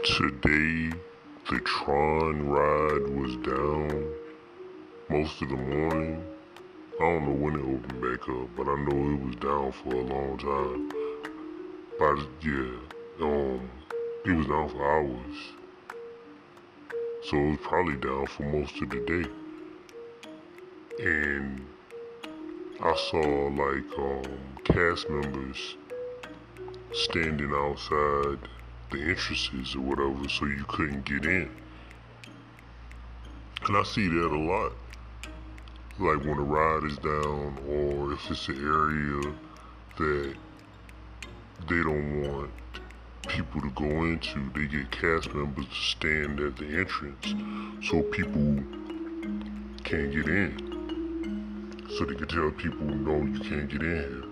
Today, the Tron ride was down most of the morning. I don't know when it opened back up, but I know it was down for a long time. But yeah, it was down for hours. So it was probably down for most of the day. And I saw cast members standing outside the entrances or whatever so you couldn't get in. And I see that a lot. Like when a ride is down or if it's an area that they don't want people to go into, they get cast members to stand at the entrance so people can't get in. So they can tell people, no, you can't get in here.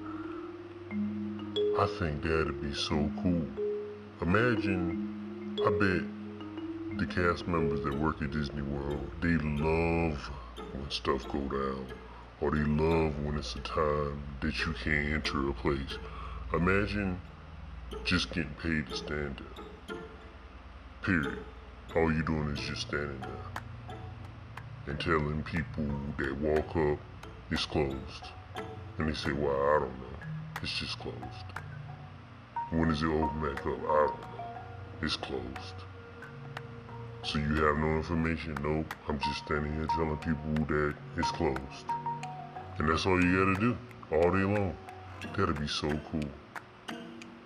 I think that'd be so cool. Imagine, I bet the cast members that work at Disney World, they love when stuff go down, or they love when it's a time that you can't enter a place. Imagine just getting paid to stand there. Period. All you doing is just standing there and telling people that walk up it's closed. And they say, well, I don't know. It's just closed. When does it open back up? I don't know. It's closed. So you have no information? Nope. I'm just standing here telling people that it's closed. And that's all you gotta do, all day long. That'd be so cool.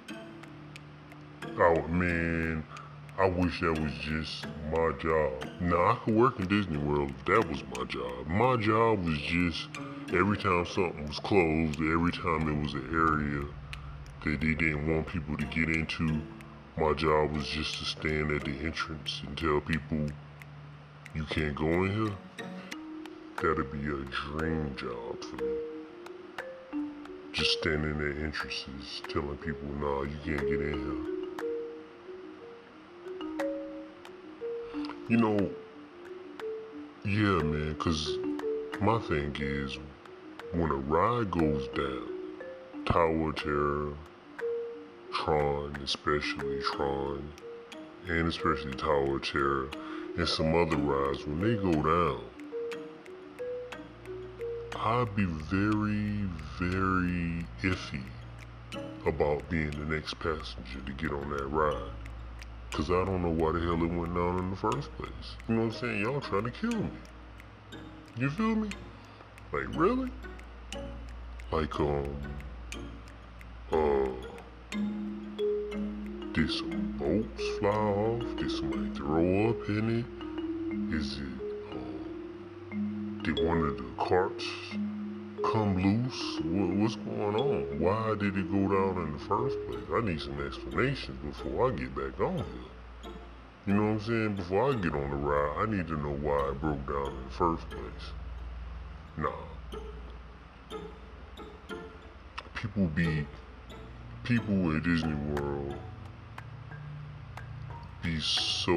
Oh man, I wish that was just my job. Now I could work in Disney World if that was my job. My job was just every time something was closed, every time it was an area that they didn't want people to get into, my job was just to stand at the entrance and tell people, you can't go in here. That'd be a dream job for me. Just standing at entrances, telling people, nah, you can't get in here. You know, yeah, man, cause my thing is, when a ride goes down, Tower of Terror, Tron, especially Tron, and especially Tower of Terror, and some other rides, when they go down, I'd be very, very iffy about being the next passenger to get on that ride. Cause I don't know why the hell it went down in the first place. You know what I'm saying? Y'all trying to kill me. You feel me? Like, really? Like, did some boats fly off? Did somebody throw up in it? Is it, did one of the carts come loose? What's going on? Why did it go down in the first place? I need some explanations before I get back on here. You know what I'm saying? Before I get on the ride, I need to know why it broke down in the first place. Nah. People at Disney World be so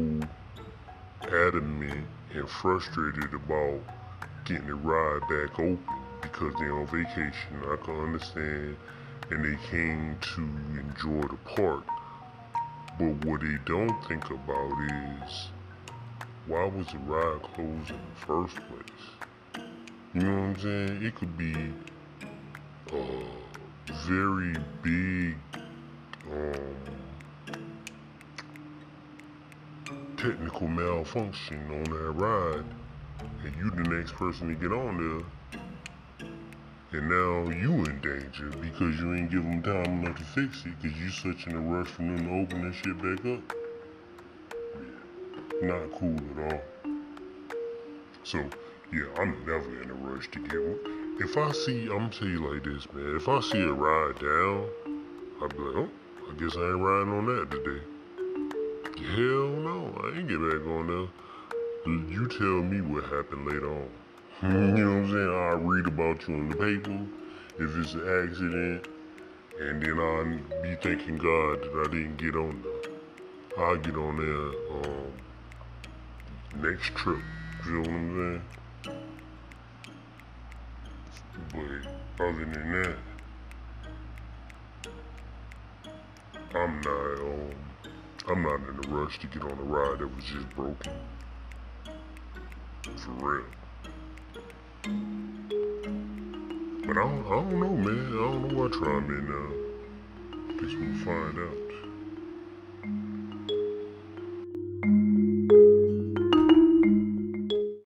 adamant and frustrated about getting the ride back open because they're on vacation. I can understand, and they came to enjoy the park. But what they don't think about is, why was the ride closed in the first place? You know what I'm saying? It could be a very big technical malfunction on that ride, and you the next person to get on there, and now you in danger because you ain't give them time enough to fix it because you such in a rush for them to open that shit back up. Yeah, not cool at all. So, yeah, I'm never in a rush to get one. If I see, I'm gonna tell you like this, man. If I see a ride down, I'll be like, oh, I guess I ain't riding on that today. Hell no, I ain't get back on there. You tell me what happened later on. You know what I'm saying? I'll read about you in the paper if it's an accident, and then I'll be thanking God that I didn't get on there. I'll get on there next trip. You know what I'm saying? But other than that, I'm not I'm not in a rush to get on a ride that was just broken. For real. But I don't know, man. I don't know what try me now. Guess we'll find out.